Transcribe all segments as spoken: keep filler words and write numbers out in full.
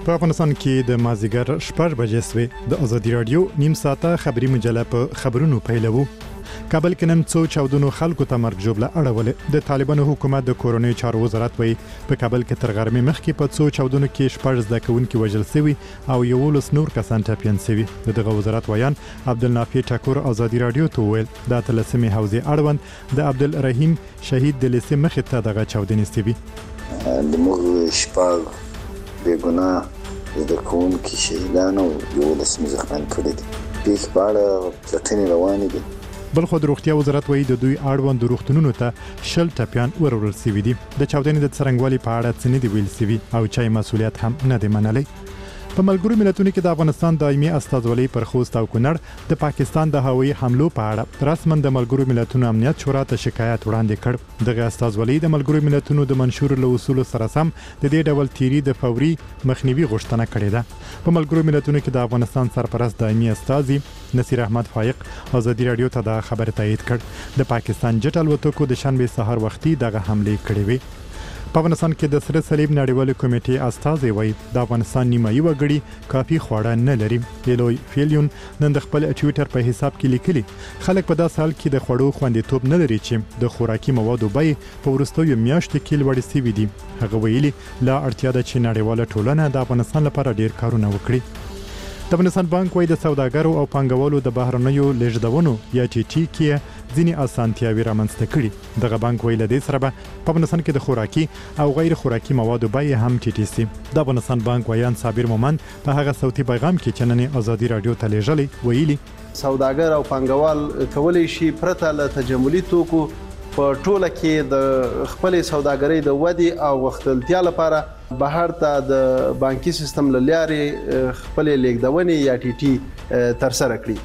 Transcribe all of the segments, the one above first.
په افغانستان کې د مازیګر شپږ بجې سوې د ازادي رادیو نیم ساعته خبري مجله په خبرونو پیلوو. کابل کې نن څو چاودنو خلکو ته مرګ ژوبله اړولې. د طالبانو حکومت د کورونی چارو وزارت وایي په کابل کې تر غرمې مخکې په څو چاودنو کې شپږ زده کوونکي وژل شوي او یولس نور کسان ټپیان شوي. دغه وزارت وایان عبدالنافع ټکور ازادي رادیو ته وویل د اتلسمې حوزې اړوند د عبدالرحیم شهید د لیسې مخې ته دغه چاودنې شوي. موږ شپږ بېګناه زده کوونکي شهیدان او یولس زخمیان کړي دي. پیښې په اړه پلټنې روانې دي. بل خو د روغتیا وزارت وایي د دوی اړوند روغتونونو ته شل ټپیان ورورل شوي دي. د چاودنې د څرنګوالي په اړه څه نه دي ویل شوي او چا مسؤلیت هم نه دی منلی. په ملګرو ملتونو کې د افغانستان دایمي استازولۍ پر خوست او کونړ د پاکستان د هوایي حملو په اړه رسماً د ملګرو ملتونو امنیت شورا ته شکایت وړاندې کړ. دغه استازولۍ د ملګرو ملتونو د منشور له اصولو سره سم د دې ډول تیری د فوري مخنیوي غوښتنه کړې ده. په ملګرو ملتونو کې د افغانستان سرپرست دایمي استازي نصیر احمد فایق ازادي رادیو ته دا خبر تایید کړ. د پاکستان جټ الوتکو د شنبه سحر وختي دغه حمله کړې وي. په افغانستان کې د سره صلیب نړیوال کمیټې استازي وایي د افغانستان نیمایي وګړي کافي خواړه نه لري. ایلوی فیلیون نن د خپل ټوئیټر په حساب کې لیکلي خلک په داسې حال کې د خوړو خوندیتوب نه لري چې د خوراکي موادو بیې په وروستیو میاشتو کې لوړې شوي دي. هغه ویلي لا اړتیا ده چې نړیواله ټولنه د افغانستان لپاره ډیر کارونه وکړي. د افغانستان بانک وایي د سوداګرو او پانګوالو د بهرنیو لیږدونو یا ټي ټي کې ځینې اسانتیاوې رامنځته کړي. دغه بانک وایي له دې سره به په افغانستان کې د خوراکي او غیر خوراکي موادو بیې هم ټیټې شي. د افغانستان بانک وایان صابر مومند په هغه صوتي پیغام کې چې نن ازادي رادیو ته لیږلی ویلي سوداګر او پانګوال کولی شي پرته له تجملي توکو په ټوله کې د خپل سوداګرۍ د ودی او غښتلتیا لپاره بهر ته د بانکي سیستم له لارې خپل لیږدونې یا ټي ټي تر سره کړي.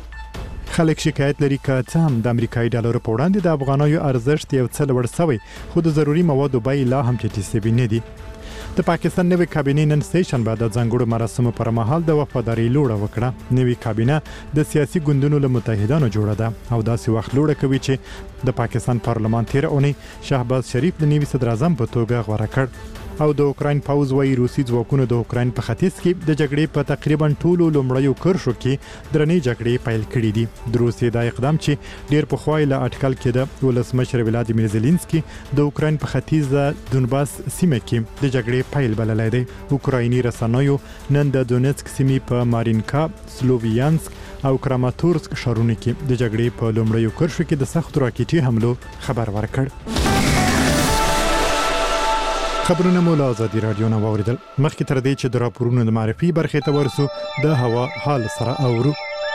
خلک شکایت لري که څه هم د امریکایي ډالرو په وړاندې د افغانیو ارزښت یو څه لوړ شوی خو د ضروري موادو بیې لا هم ټیټې شوي نه دي. د پاکستان نوې کابینې نن سه شنبه د ځانګړو مراسمو پر مهال د وفادارۍ لوړه وکړه. نوې کابینه د سیاسي ګوندونو له متحدانو جوړه ده او داسې وخت لوړه کوي چې د پاکستان پارلمان تیر اونۍ شهباز شریف د نوي صدر اعظم په توګه غوره کړ. او د اوکراین پاوز وایي روسي ځواکونو د اوکراین په ختیځ کې د جګړې په تقریبا ټولو لومړیو کرښو کې درنې جګړې پیل کړې دي. د روسیې دا اقدام چې ډیر پخوا له اټکل کې د ولسمشر ولادیمیر زيلنسکي د اوکراین په ختیځ دونباس سیمه کې د جګړې پیل بللی دی. اوکرایني رسنیو نن د دونیتسک سیمې په مارینکا، سلوویانسک او کراماتورسک ښارونو کې د جګړې په لومړیو کرښو کې د سخت راکټي حملو خبر ورکړ. خبرونه مو له ازادي رادیو نه واوریدل. مخکې تر دې چې د راپورونو د معرفي برخې ته ورسو د هوا حال سره اورو.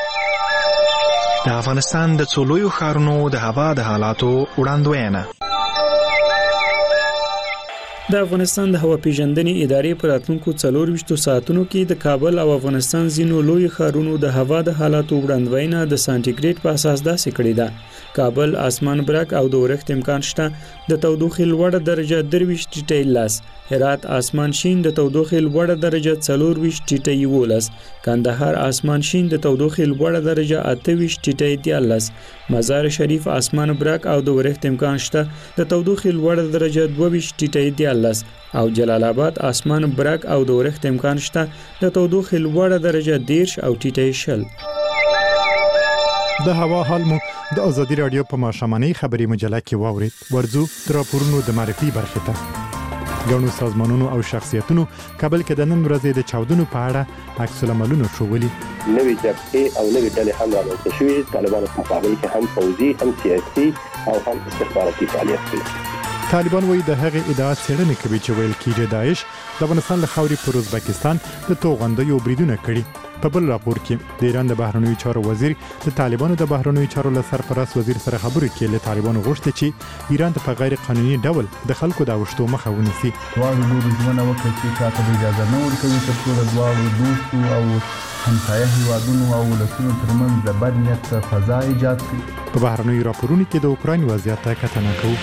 د افغانستان د څلورو ښارونو د هوا د حالاتو وړاندوینه. د افغانستان د هوا پیژندنې ادارې په راتلونکو څلور ویشتو ساعتونو کې د کابل او افغانستان ځینو لوی ښارونو د هوا د حالاتو وړاندوینه د سانټیګریډ په اساس داسې کړې ده. کابل اسمان برک او د اورښت امکان شته. د تودوخې لوړه درجه درویشت ټیټی لس. هرات اسمان شین د تودوخې لوړه درجه څلور ویشت ټیټی یولس. کندهار اسمان شین د تودوخې لوړه درجه اته ویشت ټیټی دیارلس. مزار شریف اسمان برک او د اورښت امکان شته. د تودوخې لوړه درجه دوه ویشت ټیټی دیارلس. او جلال آباد اسمان برک او د اورښت امکان شته. د تودوخې لوړه درجه دیرش او ټیټی شل. د هوا حال مو د ازادي رادیو په ماښامنۍ خبري مجله کې واورید. ورځو د راپورونو د معرفي برخې ته. ګڼو سازمانونو او شخصیتونو کابل کې د نن ورځې د چاودنو په اړه عکس العملونه ښوولي. نوې جبهې او نوې ډلې هم رامنځته شوي. طالبانو په مقابل کې هم پوځي هم سیاسي او هم استخباراتي فعالیت کوي. طالبان وایي د هغې ادعا څېړنې کوي چې ویل کېږي داعش د افغانستان له خاورې پر ازبکستان د توغندیو بریدونه کړي. په بل راپور کې د ایران د بهرنیو چارو وزیر د طالبانو د بهرنیو چارو له سرپرست وزیر سره خبرې کې له طالبانو غوښتي چې ایران ته په غیر قانوني ډول د خلکو د اوښتو مخه ونیسي. دواړو لورو ژمنه وکړه چې چاته اجازه نه ورکوي تر څو د دواړو دوستو او همسایه هیوادونو او ولسونو ترمنځ د بد نیت فضا ایجاد کړي. په بهرنیو راپورونو کې د اوکراین وضعیت ته کتنه کوو.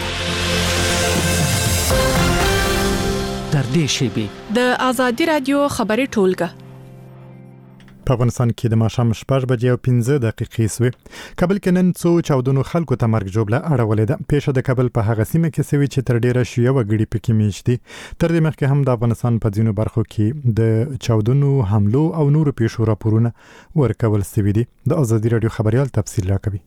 تر دې شیبې د ازادي رادیو خبري ټولګه. په افغانستان کې د ماښام شپږ بجې او پنځه دقیقې سوې. کابل کې نن څو چاودنو خلکو ته مرګ ژوبله اړولې ده. پیښه د کابل په هغه سیمه کې سوي چې تر ډیره شیعه وګړي پکې میشت دي. تر دې مخکې هم د افغانستان په ځینو برخو کې د چاودنو حملو او نورو پیښو راپورونه ورکول سوي دي. د ازادي رادیو خبريال تفصیل راکوي.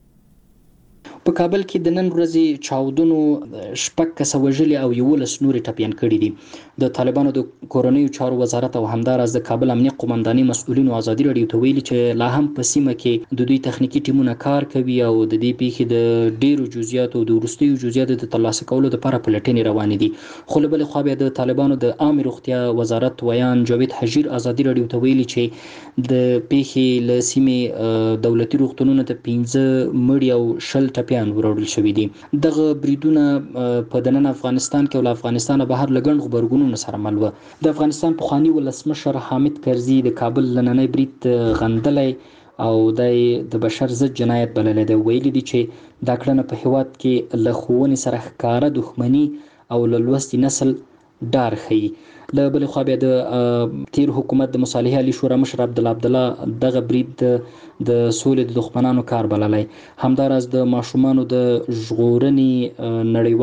په کابل کې د نن ورځې چاودنو شپږ کسه وژلي او یولس نورې ټپیان کړي دي. د طالبانو د کورنیو چارو وزارت او همداراز د کابل امنیه قومندانۍ مسؤلینو ازادي رادیو ته ویلي چې لا هم په سیمه کې د دوی تخنیکی ټیمونه کار کوي او د دې پیښې د ډیرو جزئیاتو د وروستیو جزئیاتو د ترلاسه کولو لپاره پلټنې روانې دي. خو له بلې خوا بیا د طالبانو د عامه روغتیا وزارت ویان جاوید حجیر ازادي رادیو ته ویلي چې د پیښې له سیمې دولتي روغتونونو ته پنځه مړي او شل ټپیان وروړل شوې دي. دغه بریدونه په دننه افغانستان کې او افغانستان بهر لګڼ خبرګونونو سره مل و. د افغانستان پخوانی ولسمشر حامد کرزي د کابل لننی برید غندلی او د بشر ضد جنایت بللی دی. ویلي دي چې دا کړنه په هیواد کې له ښوونې سره ښکاره دښمني او له لوستي نسل ډار ښیي. له بلې خوا بیا د تیر حکومت د مصالحې عالی شورا مشر عبدالله عبدالله دغه برید د سولې د دښمنانو کار بللی. همداراز د ماشومانو د ژغورنې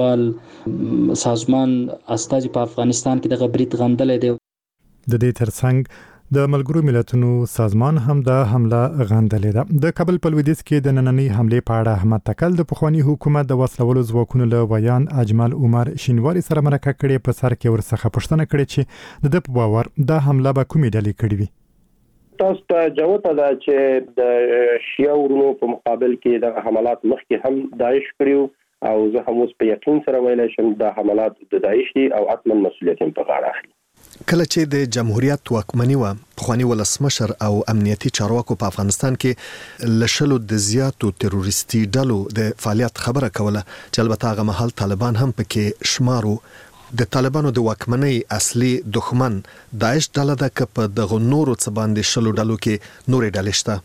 نړیوال سازمان استازي په افغانستان کې دغه برید غندلی دی. د دې ترڅنګ د ملګرو ملتونو سازمان هم د حمله غندلې ده. د کابل په لویدیځ کې د نننۍ حملې په اړه احمد تکل د پخوانی حکومت د وسلولو ځواکونو له ویان اجمل عمر شینواري سره مرکه کړې. په سر کې ورڅخه پوښتنه کړې چې د ده په باور دا حمله به کومې ډلې کړې وي. تاسو ته جوته ده چې د شیعه ورونو په مقابل کې د حملات مخکې هم داعش کړیو او زه هم اوس په یقین سره ویلی شم د حملات د داعش دي او حتما مسؤلیت هم په غاړه اخلي. کله چې د جمهوریت واکمني و پخوانی ولسمشر او امنیتي چارواکو په افغانستان کې لشلو د زیاتو تروریستي ډلو د فعالیت خبره کوله چې البته هغه مهال طالبان هم پکې شمارو. د طالبانو د واکمنۍ اصلي دښمن داعش ډله ده که په دغه نورو څه باندې شلو ډلو کې نورې ډلې شته؟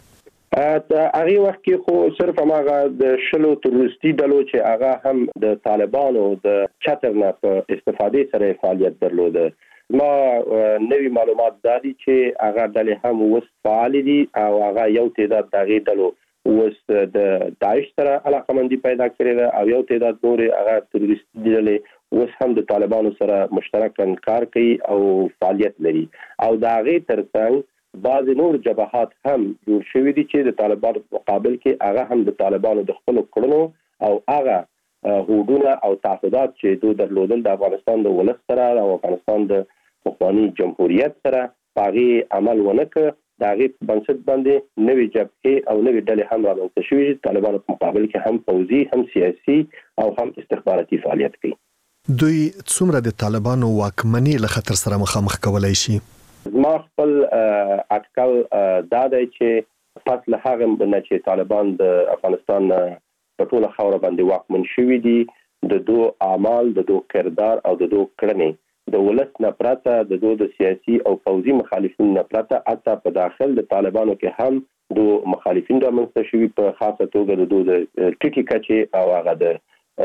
د هغه وخت کې خو صرف هغه د شلو تروریستي ډلو چې هغه هم د طالبانو د چتر نه په استفادې سره فعالیت درلوده. ما نوی معلومات دادي چې هغه ډلې هم وس فعال دي او هغه یو تعداد دغه ډلو وس د داعش سره علاقمندي پیدا کړې ده او یو تعداد نور هغه تروریستي ډلې وس هم د طالبانو سره مشترکاً کار کوي او فعالیت لري. او دا غي ترڅنګ بعض نور جبهات هم جوړ شوي دي چې د طالبانو مقابل کې هغه هم د طالبانو د خپل کړنو او هغه هوډونه او تعهدات چې دوی درلودل د افغانستان د ولس سره او افغانستان د پخوانی جمهوریت سره باغی عمل ونکړ. د هغې بنسټ باندې نوې جبهې او نوې ډلې هم رامنځته شوي چې طالبانو په مقابل کې هم پوځي هم سیاسي او هم استخباراتي فعالیت کوي. دوی څومره د طالبانو واکمني له خطر سره مخامخ کولای شي؟ ما خپل اټکل دا دی چې پس له هغه نه چې طالبان د افغانستان په ټوله خاوره باندې واکمن شوي دي د دوه اعمال د دوه کردار او د دوه کړنې د ولس نه پرته د دوه د سیاسي او پوځي مخالفین نه پرته حتی په داخل د طالبانو کې هم دوه مخالفین رامنځته شوي په خاصه توګه د دوه د ټیټي کچې او هغه د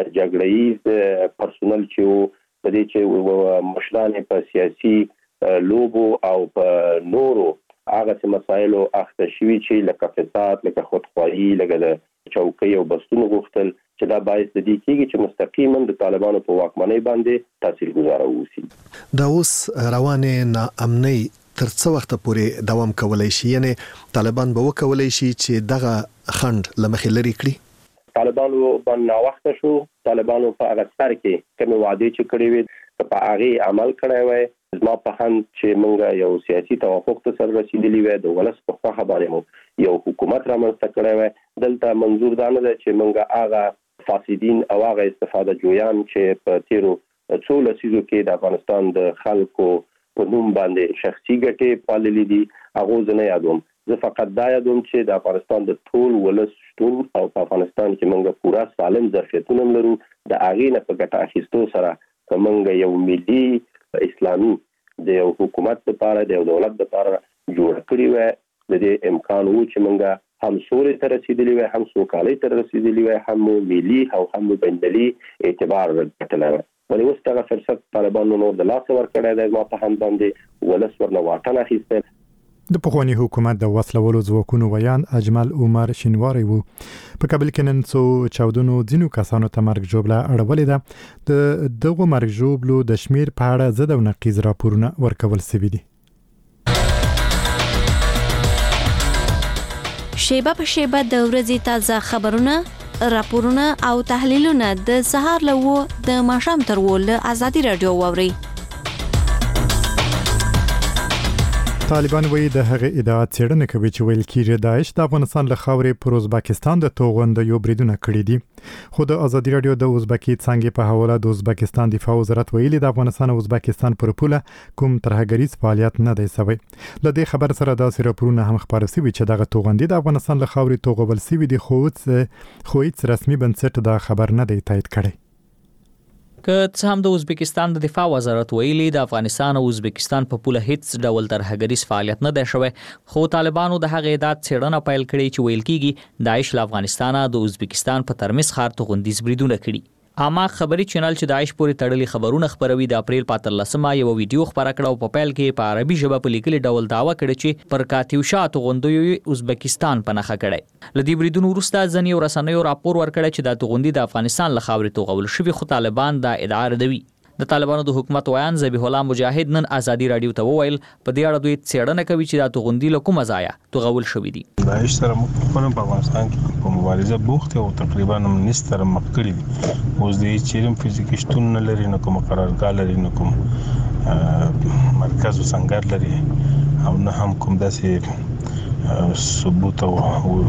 جګړه‌ییز پرسونل چې په دې چې مشران په سیاسي لوبو او په نورو هغه مسایلو اخته شوي چې لکه فساد لکه خودخواهي لکه د چوکۍ او بستونو غوښتل چې دا باعث د دې کېږي چې مستقیما د طالبانو په واکمنۍ باندې تاثیرګذار اوسي. دا اوس روانې ناامنۍ تر څه وخت پورې دوام کولای شي؟ یعنی طالبان به وکولای شي چې دغه خند لمخې لري کړي؟ طالبانو باندې ناوخته شو. طالبانو په هغه سر کې کوم وعده چې کړې وي په هغه عمل کړی وای. زما په هند چې موږ یو سیاسي توافق ته سره رسیدلی وای د ولس په خوا باندې مو یو حکومت رامنځته کړی وای. دلته منظور دا نه ده چې موږ هغه فاسدین او هغه استفاده جویان چې په تیرو څو لسیزو کې د افغانستان د خلکو په نوم باندې شخصي ګټې پاللې دي هغه زه نه یادوم. زه فقط دا یادوم چې د افغانستان د ټول ولس شتون او په افغانستان کې موږ پورا سالم ظرفیتونه لرو. د هغې نه په ګټه اخیستو سره که موږ یو ملي اسلامي د یو حکومت لپاره د یو دولت لپاره جوړ کړی وای د دې امکان وو چې موږ هم سوري ته رسیدلی وای هم سوکالۍ ته رسیدلی وای هم ملي او هم بین‌المللي اعتبار ورکړلی وای. ولې اوس دغه فرصت طالبانو نور د لاسه ورکړی دی. ما په هم باندې ولس ورنه واټن اخیستی. د پخوانی حکومت د وسلولو ځواکونو ویان اجمل عمر شینواری وو. په کابل کې نن څو چاودنو ځینو کسانو ته مرګ ژوبله اړولې ده. د دغه مرګ ژوبلو د شمیر په اړه ضد او نقیض راپورونه ورکول شوي دي. شیبه په شیبه د ورځې تازه خبرونه، راپورونه او تحلیلونه د سهار له و د ماښام تر و له ازادي رادیو واوري. طالبان وایي د هغه ادعا څېړنه کوي چې ویل کېږي داعش د افغانستان له خاورې پر ازبکستان د توغند یو بریدونه کړي دي. خو د ازادي رادیو د ازبکی څنګه په حواله د ازبکستان دفاع وزارت ویلي د افغانستان او ازبکستان پر پوله کوم ترهګریز فعالیت نه دی شوی. له دې خبر سره داسې راپورونه هم خبر شوي چې دغه توغندي د افغانستان له خاورې توغول شوي دي، خو خو هیڅ رسمي بنسټ دا خبر نه دی تایید کړی. که څه هم د ازبکستان د دفاع وزارت ویلي د افغانستان او ازبکستان په پوله هیڅ ډول ترهګریز فعالیت نه دی شوی، خو طالبانو د هغې ادعا څېړنه پیل کړې چې ویل کېږي داعش له افغانستانه د ازبکستان په ترمز ښار توغندیز بریدونه کړي. اما خبري چینل چې داعش پورې تړلي خبرونه خبروي د اپریل په اتلسمه یو ویډیو خبره کړه او په پیل کې په عربي ژبه په لیکلي ډول دعوه کړې چې پر کاتیوشا توغندیو ازبکستان په نښه کړی. له دې بریدونو وروسته ځینې رسنیو راپور ورکړی چې دا توغندي د افغانستان له خاورې توغول شوي، خو طالبان دا ادعا ردوي. د طالبانو د حکومت ویان ذبیح الله مجاهد نن ازادي رادیو ته وویل په دې اړه دوی څېړنه کوي چې دا توغندي له کومه ځایه توغول شوي دي. داعش سره موږ په افغانستان کې په مبارزه بوخت او تقریبا هم نستر مخ کړی دي. اوس د چیرم فزیکي شتون نه لري، نه کوم قرارګاه لري، نه کوم مرکز او څنګه لري، او نه هم کوم داسې ثبوت او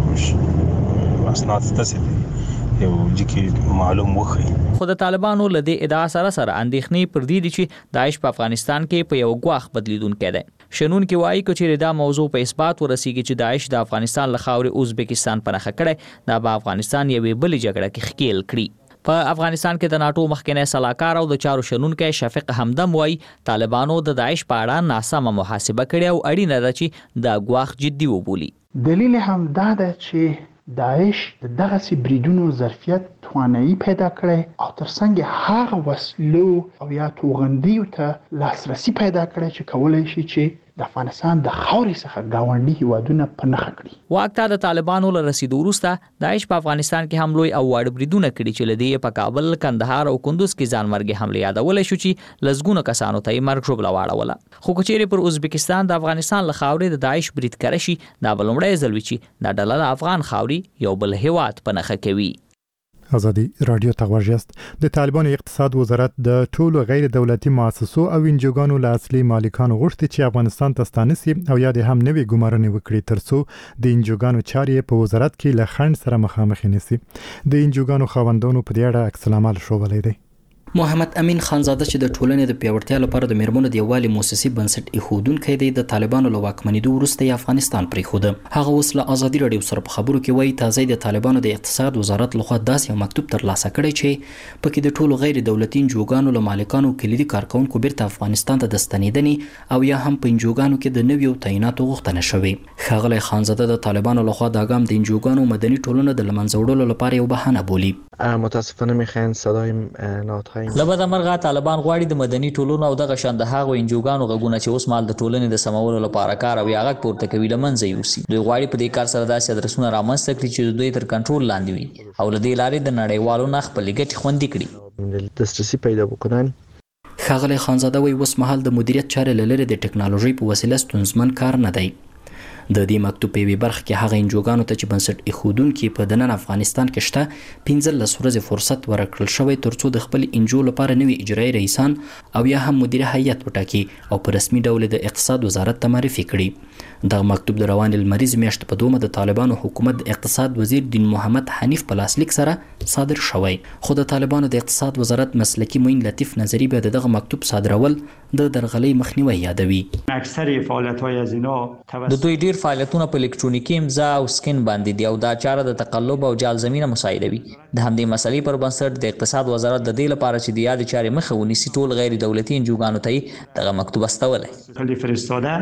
اسناد داسې دي یو ځکه معلوم وخی. خو د طالبانو له دې ادعا سره سره اندېښنې پر دې دي چې داعش په افغانستان کې په یو ګواښ بدلیدونکی دی. شنونکي وایي که چیرې دا موضوع په اثبات ورسیږي چې داعش د افغانستان له خاورې ازبکستان په نښه کړی، دا به افغانستان یوې بلې جګړه کې ښکیل کړي. په افغانستان کې د ناټو مخکنی سلاکار او د چارو شنونکی شفیق همدم وایي طالبانو د داعش په اړه ناسمه محاسبه کړې او اړینه ده چې دا ګواښ جدي وبولي. دلیل هم دا ده چې داعش د دغه سي بریدونو ظرفیت توانایي پیدا کړي او ترڅنګ هغه وسلو او یا توغندیو ته لاسرسي پیدا کړي چې کولای شي چې د افغانستان د خاورې څخه گاونډي هیوادونه په نښه کړي. واک ته د طالبانو له رسیدو وروسته داعش په افغانستان کې هم لوی او واړه بریدونه کړي چې له دې په کابل، کندهار او کندوز کې ځانمرګي حمله یادولی شو چې لسګونه کسانو ته یې مرګ ژوبله واړوله. خو که چیرې پر ازبکستان د افغانستان له خاورې د داعش برید کړی شي، دا به لومړی ځل وي چې دا ډله د افغان خاورې یو بل هیواد په نښه کوي. ازادي رادیو ته ورجست. د طالبانو اقتصاد وزارت د ټولو غیر دولتي مؤسسو او انجوګانو له اصلي مالکانو غوښتي چې افغانستان ته ستانسي او یا د هم نوې ګمارنې وکړي ترڅو د انجوګانو چارې په وزارت کې له خنډ سره مخامخ نشي. د انجوګانو خاوندانو په دې اړه عکس العمل ښوولی دی. محمد امین خانزاده چې د ټولنې د پیاوړتیا لپاره د میرمنو د یووالي موسسي بنسټ ایښودونکی دی، د طالبانو له واکمنېدو وروسته یې افغانستان پرېښوده. هغه اوس له ازادي راډیو سره په خبرو کې وایي تازه د طالبانو د اقتصاد وزارت لخوا داسې یو مکتوب ترلاسه کړی چې پکې د ټولو غیر دولتي انجوګانو له مالکانو کلیدي کارکونکو بیرته افغانستان ته د ستنېدنې او یا هم په انجوګانو کې د نویو تعیناتو غوښتنه شوې. ښاغلی خانزاده د طالبانو لخوا دا ګام د انجوګانو مدني ټولنه د له منځه وړلو لپاره یو بهانه بولي. متاسفانه میخواین صدای ناتهای لبد مرغه طالبان غواړي د مدني ټولنو او دغه شان د هغو انجوګانو غږونه چې اوس مال د ټولنې د سمولو لپاره کار او یا غږ پورته کوي له منځه یوسي. دوی غواړي په دې کار سره داسې ادرسونه رامنځته کړي چې دوی تر کنټرول لاندې وي او له دې لارې د نړیوالو نه خپلې ګټې خوندي کړي. دسترسی پیدا بکنن. ښاغلی خانزاده وایي اوس مهال د مدیریت چارې له لرې د ټکنالوژۍ په وسیله ستونزمن کار نه دی. د دې مکتوب په یوې برخه کې هغه انجوګانو ته چې بنسټ ایښودونکي په دننه افغانستان کې شته پنځلس ورځې فرصت ورکړل شوی ترڅو د خپل انجو لپاره نوي اجرایي رئیسان او یا هم مدیره هیئت وټاکي او په رسمي ډول د اقتصاد وزارت ته معرفي کړي. دغه مکتوب د روانې لمریز میاشتې په دومه د طالبانو حکومت د اقتصاد وزیر دین محمد حنیف په لاسلیک سره صادر شوی. خو د طالبانو د اقتصاد وزارت مسلکي معین لطیف نظری به دغه مکتوب صادرول د درغلۍ مخنیوي یادوي. اکثر فعالیت‌های از اینا د دوی ډیر فعالیتونه په الکترونیکي امضا او سکین باندې دي او دا چاره د تقلب او جال زمینه مساعدوي. د همدې مسلې پر بنسټ د اقتصاد وزارت د دې لپاره چې د یادې چارې مخه ونیسي ټول غیر دولتي انجوګانو ته دغه مکتوب استولی.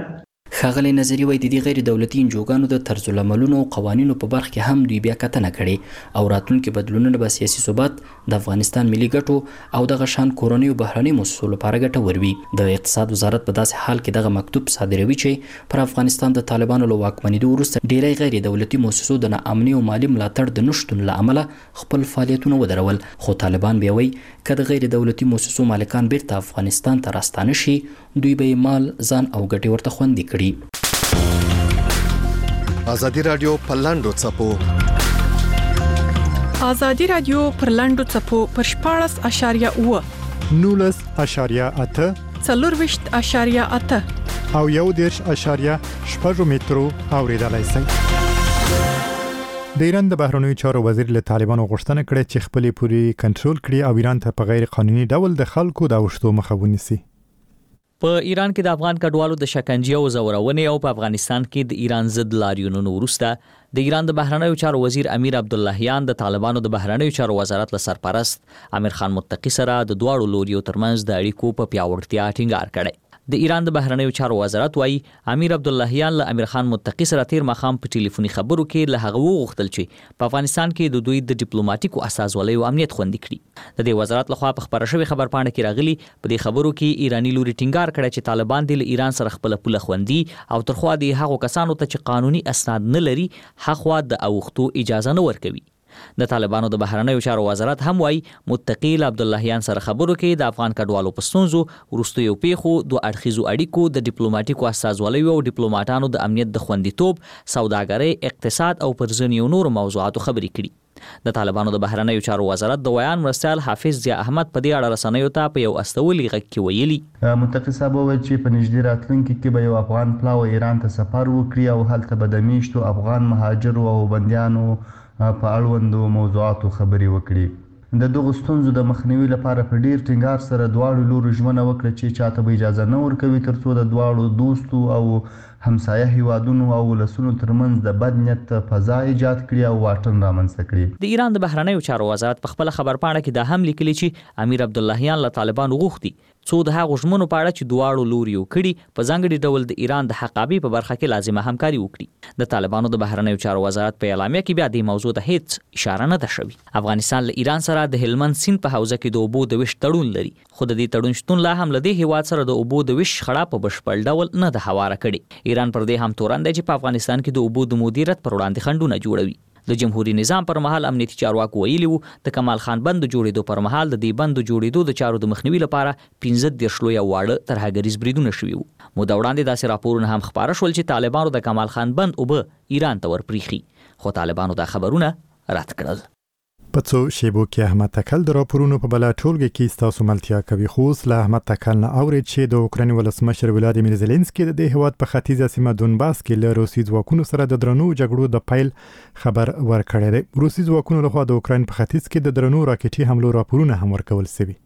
ښاغلی نظري وایي د دې غیر دولتي انجوګانو د طرز العملونو او قوانینو په برخه کې هم دوی بیا کتنه کړې او راتلونکي بدلونونه به سیاسي ثبات د افغانستان ملي ګټو او دغه شان کورنۍ او بهرنۍ موسسو لپاره ګټور وي. د اقتصاد وزارت په داسې حال کې دغه مکتوب صادروي چې پر افغانستان د طالبانو له واکمنېدو وروسته ډیری غیر دولتي موسسو د ناامنۍ او مالي ملاتړ د نشتون له امله خپل فعالیتونه ودرول. خو طالبان بیا وایي که د غیر دولتي موسسو مالکان بیرته افغانستان ته راستانه شي دوی به مال ځان او ګټې ورته خوندي کړي. ازادي رادیو پر لاندو څپو ازادي رادیو پر لاندو څپو پر شپاړس اشاریه اوه نولس اشاریه اته څلورویشت اشاریه اته او یو دیرش اشاریه شپږ مترو اوریدلای شئ. د ایران د بهرنیو چارو وزیر له طالبانو غوښتنه کړې چې خپل پوری کنټرول کړي او ایران ته په غیر قانوني ډول د خلکو د اوښتو مخه ونیسي. په ایران کې د افغان کډوالو د شکنجې او زورونې او په افغانستان کې د ایران ضد لاریونونو وروسته د ایران د بهرنیو چارو وزیر امیر عبداللهیان د طالبانو د بهرنیو چارو وزارت له سرپرست امیر خان متقی سره د دواړو لوریو ترمنځ د اړیکو په پیاوړتیا ټینګار کړی. د ایران د بهرنیو چارو وزارت وایي امیر عبداللهیان له امیر خان متقی سره تیر مخام په ټلیفوني خبرو کې له هغه وغوښتل چې په افغانستان کې د دوی د ډیپلوماټیکو اساسوالۍ او امنیت خوندي کړي. د دې وزارت لخوا په خبره شوې خبرپاڼه کې راغلي په دې خبرو کې ایرانی لوري ټینګار کړی چې طالبان د ایران سره خپل پوله خوندي او ترخوا د هغو کسانو ته چې قانوني اسناد نه لري هغه د اوښتو اجازه نه ورکوي. د طالبانو د بهرنیو چارو وزارت هم وایي متقی عبداللهیان سره خبرو کې د افغان کډوالو په ستونزو وروستیو پیښو دوه اړخیزو اړیکو د ډیپلوماټیکو اساسوالیو او ډیپلوماټانو د امنیت د خوندیتوب سوداګرۍ اقتصاد او پر ځینو نورو موضوعاتو خبرې کړي. د طالبانو د بهرنیو چارو وزارت د ویان مرستیال حافظ ضیا احمد په دې اړه رسنیو ته په یو استولي غږ کې ویلي متقی صاحب وویل چې په نږدې راتلونکي کې به یو افغان پلاو ایران ته سفر وکړي او هلته به د میشتو افغان مهاجرو او بندیانو په اړوندو موضوعاتو خبرې وکړي. د دغو ستونزو د مخنیوي لپاره په ډیر ټینګار سره دواړو لورو ژمنه وکړه چې چاته به اجازه نه ورکوي ترڅو د دواړو دوستو او همسایه هیوادونو او ولسونو ترمنځ د بد نیت فضا ایجاد کړي او واټن رامنځته کړي. د ایران د بهرنیو چارو وزارت په خپل خبرپاڼه کې دا هم لیکلي چې امیر عبداللهیان له طالبانو غوښتي څو د هغو ژمنو په اړه چې دواړو لوریو کړي په ځانګړي ډول د ایران د حقابې په برخه کې لازمه همکاري وکړي. د طالبانو د بهرنیو چارو وزارت په اعلامیه کې بیا د موضوع ته هیڅ اشاره نه ده شوې. افغانستان له ایران سره د هلمند سیند په حوزه کې د اوبو د ویش تړون لري خو د دې تړون شتون لا هم له دې هیواد سره د اوبو د ویش خړه په بشپړ ډول نه ده هواره کړې. ایران پر دې هم تورن دی چې په افغانستان کې د اوبو د مدیریت پر وړاندې خنډونه جوړوي. د جمهوریت نظام پر مهال امنیتي چارواکو ویلي وو د کمال خان بند جوړېدو پر مهال د دې بند جوړېدو د چارو د مخنیوي لپاره پنځه دېرش لویه واړه ترهګریز بریدونه شوي وو. موده وړاندې داسې راپورونه هم خپاره شول چې طالبانو د کمال خان بند اوبه ایران ته ورپریښي خو طالبانو دا خبرونه رد کړل. په څو شیبو کې احمد تکل د راپورونو په بلا ټولګه کې ستاسو ملتیا کوي خو له احمد تکل نه اورید چې د اوکراین ولسمشر ولادیمیر زيلنسکي د دې هیواد په ختیځه سیمه دونباس کې له روسي ځواکونو سره د درنو جګړو د پیل خبر ورکړی دی. روسي ځواکونو لخوا د اوکراین په ختیځ کې د درنو راکټي حملو راپورونه هم ورکول شوي.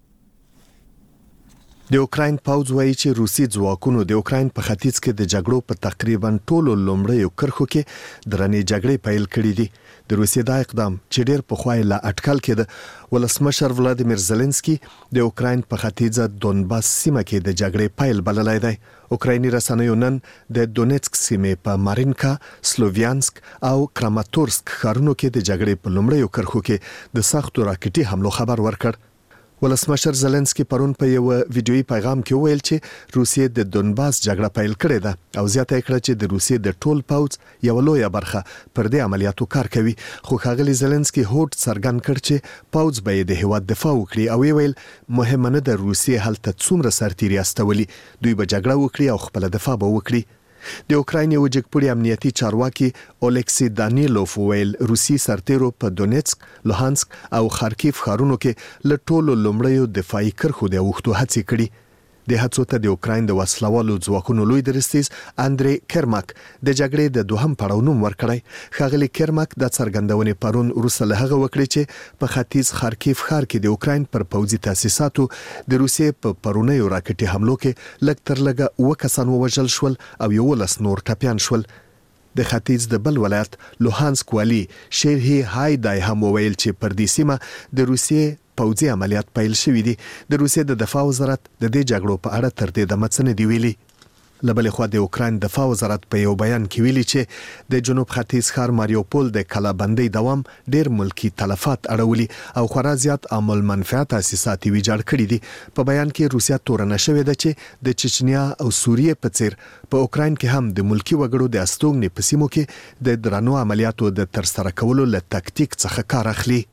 د اوکراین پوځ وایي چې روسي ځواکونو د اوکراین په ختیځ کې د جګړو په تقریبا ټولو لومړیو کرښو کې درنې جګړې پیل کړې دي. د روسیې دا اقدام چې ډېر پخوای لا اټکل کې د ولسمشر ولادیمیر زيلنسکي د اوکراین په ختیځه دونباس سیمه کې د جګړې پیل بللای دی. اوکرایني رسنیو نن د دونیتسک سیمې په مارینکا، سلوویانسک او کراماتورسک ښارونو کې د جګړې په لومړیو کرښو کې د سختو راکټي حملو خبر ورکړ. ولسمشر زيلنسکي پرون په یو ویډیويي پیغام کې ویل چې روسیې د دونباس جګړه پیل کړې ده او زیاته کړه چې د روسیې د ټول پوځ یو لویه برخه پر دې عملیاتو کار کوي. خو ښاغلي زيلنسکي هوډ څرګند کړ چې پوځ به د هیواد دفاع وکړي او ویل مهمه نه ده روسیې هلته څومره سرتیري استولي دوی به جګړه وکړي او خپل دفاع به وکړي. د اوکراین یو جګپړی امنیتي چارواکي اولکسی دانیلوف ویل روسي سرتیرو په دونیتسک، لوهانسک او خارکیف ښارونو کې له ټولو لومړیو دفاعي کرښو د اوښتو هڅې کړي. د هڅو ته د اوکراین د وسلوالو ځواکونو لوی درستیز اندری کرماک د جګړې د دوهم پړاو نوم ورکړی. ښاغلي کرماک د څرګندونې پرون وروسته له هغه وکړي چې په ختیځ خارکیف ښار کې د اوکراین پر پوځي تاسیساتو د روسیې په پرونیو راکټي حملو کې لږ تر لږه اوه کسان ووژل شول او یولس نور ټپیان شول. د ختیځ د بل ولایت لوهانسک والی شیرهی هایدای هم وویل چې پر دې سیمه د روسیې پوځي عملیات پیل شوي دي. د روسیې د دفاع وزارت د دې جګړو په اړه تر دې دمه څه نه دی ویلي. لبلې خوا د اوکراین دفاع وزارت په یو بیان کې ویلي چې د جنوب ختیځ ښار ماریوپول د کلابندۍ دوام ډیر ملکی تلفات اړولي او خورا زیات عامل منفعت تاسیسات ویجاړ کړي دي. په بیان کې روسیا تورنه شوې ده چې د چچنیا او سوریه په څیر په اوکراین کې هم د ملکی وګړو د استوګنې په سیمو کې د درنو عملیاتو د ترسره کولو له تکتیک څخه کار اخلي.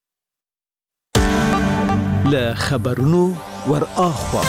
له خبرونو ور اخوا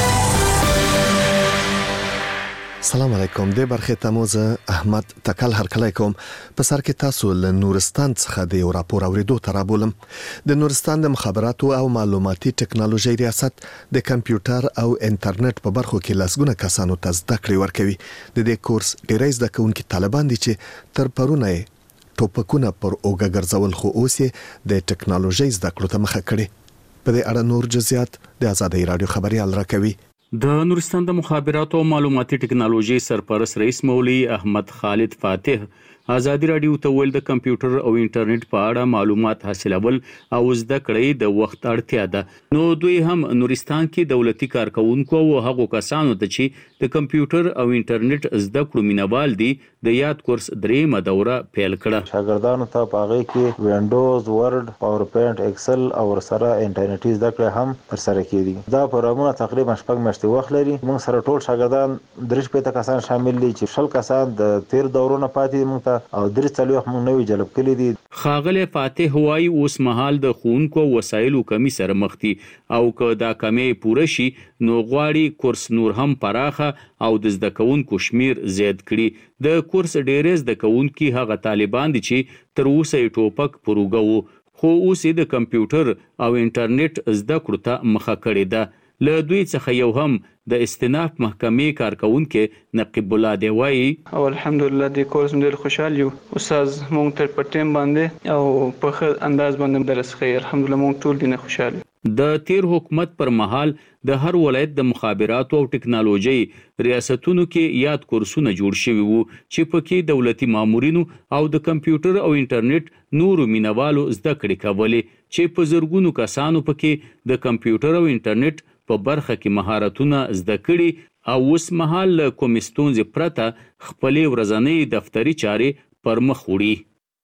سلام علیکم. د برخه تموز احمد تکل هرکلی کوم. په سر کې تاسو له نورستان څخه د یو راپور اوریدو ترابولم. د نورستان د مخابراتو او معلوماتي ټکنالوژي ریاست د کمپیوټر او انټرنیټ په برخو کې لاسګونه کسانو ته زده کړې ورکوي. د دې کورس ډیری زده کوونکي طالبان دي چې تر پرونه ټوپکونه پر اوګه ګرځول خو اوس د ټکنالوژي زده کړو ته مخه کړي. په دې اړه نور جزئیات د آزادۍ رادیو خبريال راکوي. د نورستان د مخابراتو او معلوماتي ټکنالوژي سرپرست رئیس مولوي احمد خالد فاتح آزادۍ رادیو ته ویل د کمپیوټر او انټرنیټ په اړه معلومات حاصلول او زده کړې د وخت اړتیا ده. نو دوی هم نورستان کې دولتي کارکونکو او هغو کسانو ته چې د کمپیوټر او انټرنیټ زده کړو مینوال دي د یاد کورس دریمه دوره پیل کړه. شاګردانو ته په هغه کې وینډوز، ورډ، پاور پوینټ، ایکسل او سره انټرنیټي زده کړې هم ترسره کیږي. دا پروګرامونه تقریبا شپږ میاشتې وخت لري. موږ سره ټول شاګردان درې شپږ کسان شامل دي چې شل کسان د تیر دورونو پاتې موږ او درې څلوېښت موږ نوې جلب کړي دي. ښاغلی فاتح وایي اوس مهال د ښوونکو وسایلو کمی سره مخ دي او که دا کمی پوره شي نو غواړي کورس نور هم پراخه او د زده کوونکو شمیر زیات کړي. د کورس ډېری زده کوونکي هغه طالبان دي چې تر اوسه یې ټوپک پر اوږه وو خو اوس یې د کمپیوټر او انټرنیټ زده کړو ته مخه کړې ده. له دوی څخه یو هم د استیناف محکمې کارکونکي نقیب الله دی وایي او الحمدلله د کورس ډېر خوشحال یو. استاد مونږ ته په ټیم باندې او په ښه انداز باندې درس کوي. الحمدلله مونږ ټول دینه خوشحال. د تیر حکومت پر مهال د هر ولایت د مخابراتو او ټکنالوژي ریاستونو کې یاد کورسونه جوړ شوي وو چې پکې دولتي مامورینو او د کمپیوټر او انټرنیټ نورو مینوالو زده کړې کولې چې په زرګونو کسانو پکې د کمپیوټر او انټرنیټ په برخه کې مهارتونه زده کړي او اوس مهال له کومې ستونزې پرته خپلې ورځنۍ دفتري چارې پر مخ وړي.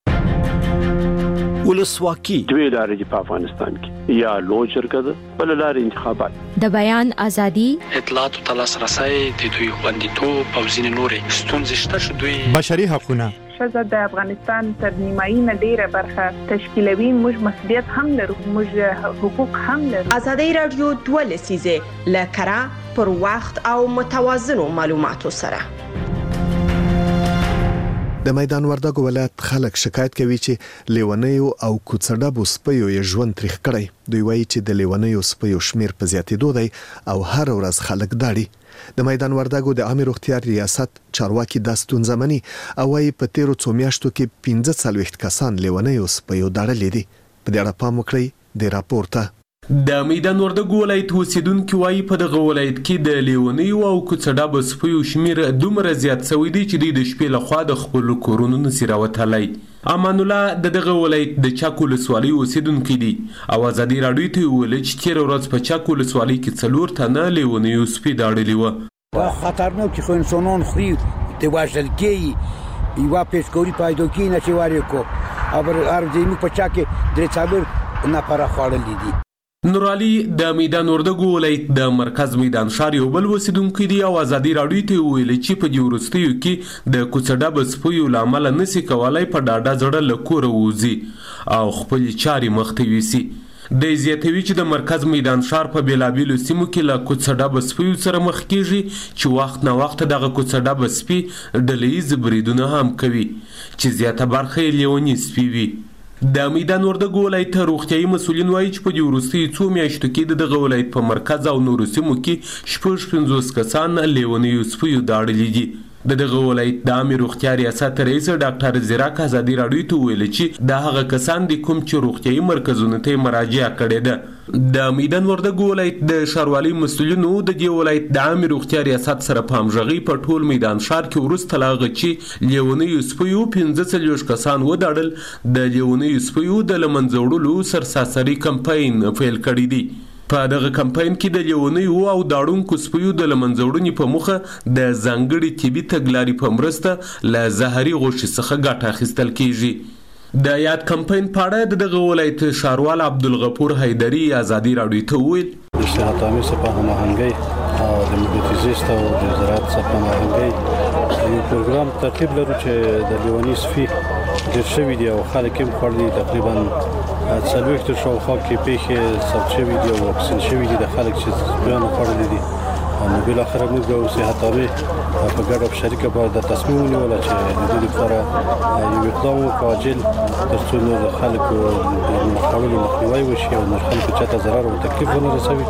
ولسواکي دوی لارې دي په افغانستان کې یا لوی جرګه ده بل لارې انتخابات د بیان ازادي اطلاعاتو ته لاسرسی د دوی خوندیتوب او ځینې نورې ستونزې شته چې دوی بشري حقونه ښځه د افغانستان تر نیمایي نه ډیره برخه تشکیلوي. موږ مسؤلیت هم لرو، موږ حقوق هم لرو. آزادۍ رادیو دوه لسیزه له کره پر وخت او متوازنو معلوماتو سره. د میدان وردګو ولایت خلک شکایت کوي چې لیونیو او کوڅډبو سپیو یې ژوند تریخ کړی. دوی وایي چې د لیونیو سپیو شمیر په زیاتېدو دی او هر ورځ خلک داړي. د میدان وردګو د عامه روغتیا ریاست چارواکي دا ستونزه مني او وايي په تیرو څو میاشتو کې پنځه څلوېښت کسان لیونیو سپیو داړلي دي. په دې اړه پام وکړئ د راپور ته. د میدان وردګو ولایت اوسیدونکو وایي په دغه ولایت کې د لیونیو او کوڅډبو سپیو شمیر دومره زیات شوی دی چې د شپې لخوا د خپل کورونو نسی راوتلی. امان الله د دغه ولایت د چاک ولسوالۍ اوسیدونکو دی او آزادۍ رادیو ته ویل چې تیر ورځ په چاک ولسوالۍ کې څلور تنه لیونیو سپی داړلي و. دا خطرناک خو انسانان خوري د وژل کېږي یوه پیشکوري پیدا کېږي نه چې وارې کو او هر ځای موږ په چاک کې درې څلور نفره خوړلي دي. نورعلي د میدان وردګو ولایت د مرکز میدان ښار یو بل اوسیدونکی دی او آزادۍ رادیو ته ویل چې په دې وروستیو کې د کوڅډبو سپیو له امله نشي کولای په ډاډه زړه له کوره ووځي او خپل چارې مخته یوسي. د زیاتوي چې د مرکز میدان ښار په بیلابیلو سیمو کې له کوڅډبو سپیو سره مخ کیږي چې وخت نه وخت دغه کوڅډبو سپي ډلهییز بریدونه هم کوي چې زیاته برخه یې لیوني سپي وي. د میدان وردګو ولایت روغتیايي مسؤلین وایي چې په دې وروستیو څو میاشتو کې د دغه ولایت په مرکز او نورو سیمو کې شپږ پنځوس کسان لیونیو سپیو داړلي دي. د دغه ولایت د عامه روغتیا ریاست رئیس ډاکټر زیراک آزادۍ رادیو ته ویل چې دا هغه کسان دي کوم چې روغتیايي مرکزونو ته مراجعه کړې ده. د میدان وردګو ولایت د ښاروالۍ مسؤلینو د دې ولایت د عامه روغتیا ریاست سره په همغږۍ په ټول میدان ښار کې وروسته له هغه چې لیونیو سپیو پنځه څلوېښت کسان وداړل د لیونیو سپیو د له منځه وړلو سرساسري کمپاین پیل کړی دی. په دغه کمپاین کې د لیونیو او داړونکو سپیو د لمنځوړنې په موخه د ځانګړي طبي تګلارې په مرسته له زهري غوښې څخه ګټه اخیستل کیږي. د یاد کمپاین په اړه د دغه ولایت ښاروال عبدالغفور حیدري ازادي راډیو ته وویل د صحت عامه څخه هماهنګي او د مدیریت او د زراعت څخه هماهنګي یو پروګرام ترتیب لرو چې د لیونی سپي ډېر شوي دي او خلک هم خوړلي تقریبا څلوېښت تر شاوخوا کې پیښې ثبت شوي دي او واکسین شوي دي د خلک چې سپیانو خوړلي دي. نو بالاخره موږ د صحت عامه په ګډه او شریکه باید د تصمیم ونیوله چې د دې لپاره یو اقدام وکړو عاجل تر څو د خلکو د خوړلو مخنیوی وشي او نور خلکو چاته ضرر او تکلیف ونه رسوي.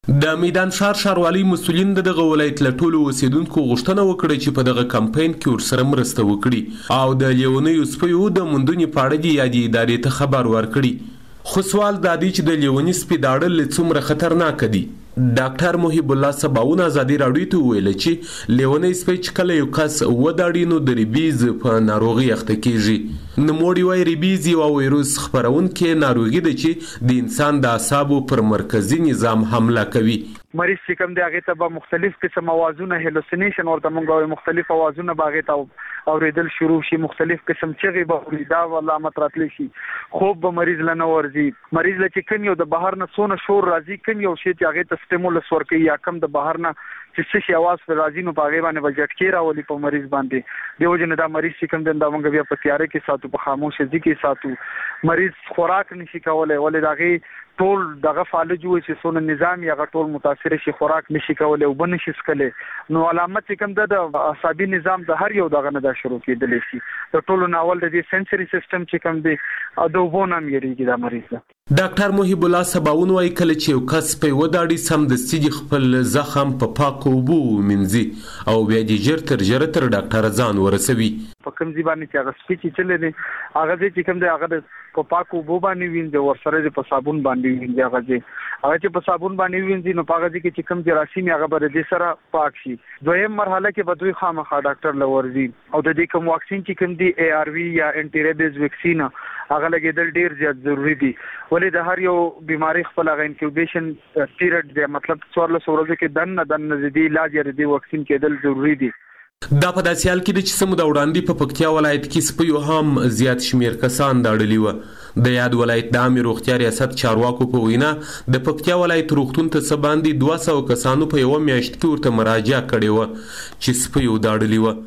د میدان ښار ښاروالۍ مسؤلین د دغه ولایت له ټولو اوسیدونکو غوښتنه وکړه چې په دغه کمپاین کې ورسره مرسته وکړي او د لیونیو سپیو د موندنې په اړه د یادې ادارې ته خبر ورکړي. خو سوال دا دی چې د لیوني سپي داړل څومره خطرناک دي. ډاکټر محب الله سباون ازادي راډیو ته ویل چې لیونی سپی چې کله یو کس وداړي نو د ریبیز په ناروغي اخته کیږي. نوموړي وايي ریبیز یو وایروس خپرونکې ناروغي ده چې د انسان د اعصابو پر مرکزي نظام حمله کوي. مریض چې کوم دی هغه ته به مختلف قسم اوازونه هلوسینیشن ورته مونږ مختلف اوازونه باغې ته اوریدل شروع شي، مختلف قسم چغې به اوریدا علامت راتلی شي، خوب به مریض لنه ورځي. مریض له چې کوم یو د بهر نه سونه شور راځي، کوم یو شی چې هغه ته سټیمولس ورکوي یا کم د بهر نه چې څه شي اواز پر راځي نو په هغې باندې به جټکې راولي په مریض باندې. دې وجې نه دا مریض چې کوم دی دا مونږ بیا په تیاره کې ساتو، په خاموشه ځای کې ساتو. مریض خوراک نشي کولی ولې د هغې ټول دغه فالج وي چې څونه نظام یې هغه ټول متاثر شي، خوراک نشي کولی، اوبه نشي څښلی. نو علامت چې کوم ده د اعصابي نظام د هر یو دغه نه دا شروع کېدلی شي. د ټولو نه اول د دې سنسري سیسټم چې کوم دی د اوبو نه هم یېرېږي دا مریض ده. ډاکټر محب الله سباون وايي کله چې یو کس په وداړي سمدستي د خپل زخم په پاکو اوبو ومینځي او بیا د ژر تر ژره تر ډاکټر ځان ورسوي. په کوم ځای باندې چې هغه سپي چې چلی دی هغه ځای چې کوم دی هغه د په پاکو اوبو باندې وینځي، ورسره د په صابون باندې وینځي. هغه ځای هغه چې په صابون باندې وینځي نو په هغه ځای کې چې کوم جراثیم هغه به د دې سره پاک شي. دویم مرحله کې به دوی خامخا ډاکټر له ورځي او د دې کوم واکسین چې کوم دی اے آر وي یا انټي ریبیز ویکسین هغه لګېدل ډېر زیات ضروري دي. ولې د هر یو بیماری خپل هغه انکیوبیشن پیریډ دی، مطلب څوارلس ورځو کې دننه دننه د دې علاج یا د دې واکسین کېدل ضروري دي. دا په داسې حال کې ده چې سمو د وړاندې په پکتیا ولایت کې سپیو هم زیات شمیر کسان داړلي وه. د یاد ولایت د عامې روغتیا ریاست چارواکو په وینا د پکتیا ولایت روغتون ته څه باندې دوه سوه کسانو په یوه میاشت کې ورته مراجعه کړې وه چې سپیو داړلي وه.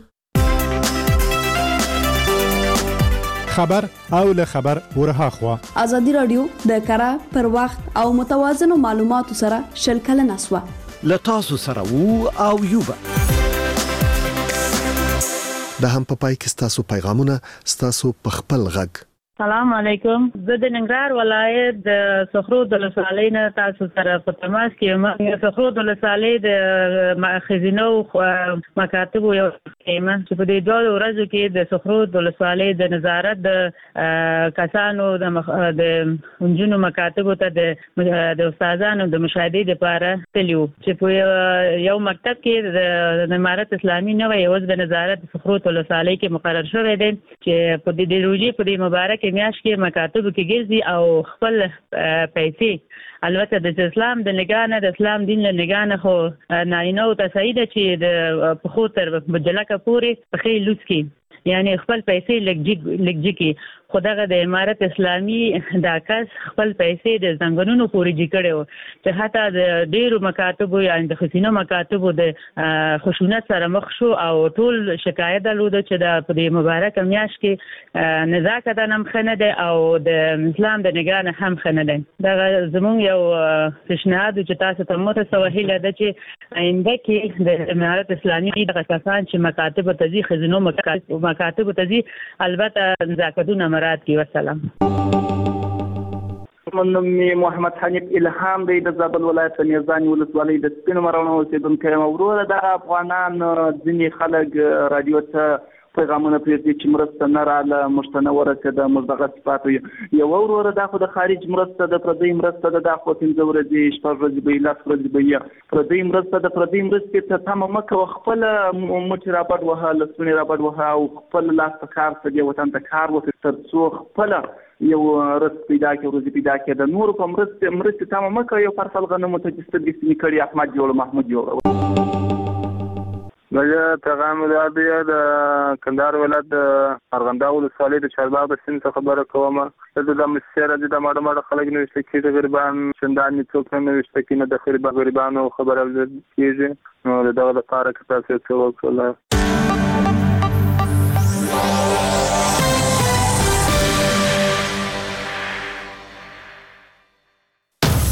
خبر او له خبر ورها خوا ازادي رادیو د کارا پر وخت او متوازنو معلوماتو سره شل کلنه سوا له تاسو سره وو او یوبه د هم په پای کې ستاسو پیغامونه ستاسو په خپل غږ. السلام علیکم، زه د ننګرهار ولایت د صخرود ولسوالۍ نه تاسو سره په تماس کې یم. د صخرود ولسوالۍ د خزینو مکاتبو یو ټیم چې په دې دوه ورځو کې د صخرود ولسوالۍ د نظارت د کسانو د نجونو مکاتبو ته د استادانو د مشاهدې لپاره تللي وو چې په یو مکتب کې د امارت اسلامي نوی عضو د نظارت صخرود ولسوالۍ کې مقرر شوی دی چې په دې د روژې په دې مبارک میاشت کې مکاتبو کې ګرځي او خپل پیسې البته د اسلام د نگاه نه د اسلام دین له نگاه نه خو نارینه او تصحیح ده چې د پخو تر بجلکه پورې پخې لوس کې یعنی خپل پیسې لګجي کې خو دغه د امارت اسلامي دا کس خپل پیسې د زنګونونو پورې جي کړي وو چې حتی د ډیرو مکاتبو یا د خزینو مکاتبو د خشونت سره مخ شو او ټول شکایت درلود چې د په دې مبارک میاشت کې نزاکت هم ښه نه دی او د اسلام د نگاه نه هم ښه نه دی. دغه زموږ یو پیشنهاد چې تاسو ته متوجه هیله ده چې آینده کې د امارت اسلامي دغه کسان چې مکاتب ته ځي خزینو مکاتب ته ځي البته نزاکتونه مراد کی. وسلام. منم محمد حنیف الهام دی د زابل ولایت نیزانی ولسوالۍ د سپینو مرونو اوسیدونکی یم. وروره د افغانان ځینې خلک رادیو ته پیغامونه پرېږدي چې مرسته نه رااله موږ ته نه ورسېده موږ دغه صفات یو وروره دا خو د خارج مرسته د پردۍ مرسته ده دا خو پنځه ورځې شپږ ورځې به لس ورځې به یې پردۍ مرسته د پردۍ مرستې ته تمه مه کوه خپله مټې رابډ وهه لاسونه رابډ وهه او خپل لاس په کار څه دې وطن ته کار وکړي تر څو خپله یو رزق پیدا کړي ورځې پیدا کړي د نورو په مرستې مرستې تمه مه کوه یو پرسل غنمو ته چې سترګې سپینې کړي احمد جوړ محمود جوړ زه پیغام دا دی د کندهار ولایت د ارغنداو ولسوالۍ د چارباغ د سیند څخه خبره کوم چې د مسیر د ماډه ماډه خلک نو شته د غریبان شندان څوک نه نشته کې نه د غریبانو غریبانو خبره کیږي نو دغه لپاره که تاسو څه وکړئ